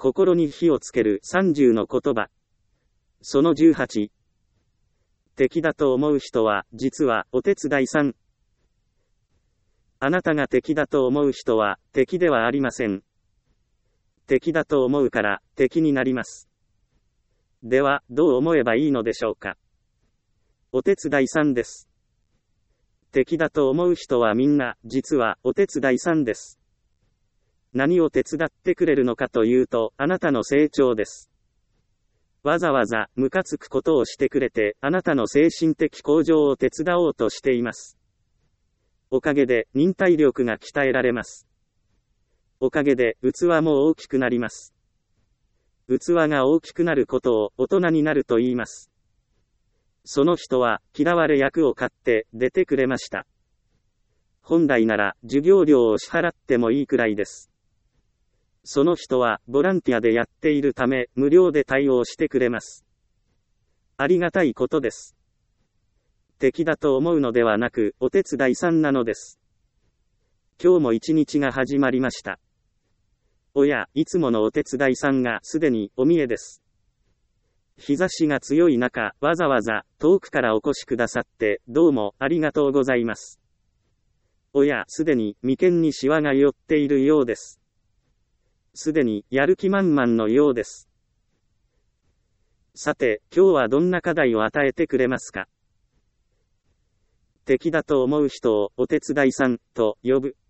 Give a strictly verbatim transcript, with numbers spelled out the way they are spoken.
心に火をつけるさんじゅうの言葉。そのじゅうはち。敵だと思う人は、実は、お手伝いさん。あなたが敵だと思う人は、敵ではありません。敵だと思うから、敵になります。では、どう思えばいいのでしょうか。お手伝いさんです。敵だと思う人はみんな、実は、お手伝いさんです。何を手伝ってくれるのかというと、あなたの成長です。わざわざ、ムカつくことをしてくれて、あなたの精神的向上を手伝おうとしています。おかげで、忍耐力が鍛えられます。おかげで、器も大きくなります。器が大きくなることを、大人になると言います。その人は、嫌われ役を買って、出てくれました。本来なら、授業料を支払ってもいいくらいです。その人は、ボランティアでやっているため、無料で対応してくれます。ありがたいことです。敵だと思うのではなく、お手伝いさんなのです。今日も一日が始まりました。おや、いつものお手伝いさんがすでにお見えです。日差しが強い中、わざわざ遠くからお越しくださって、どうもありがとうございます。おや、すでに眉間にシワが寄っているようです。すでにやる気満々のようです。さて、今日はどんな課題を与えてくれますか。敵だと思う人をお手伝いさんと呼ぶ。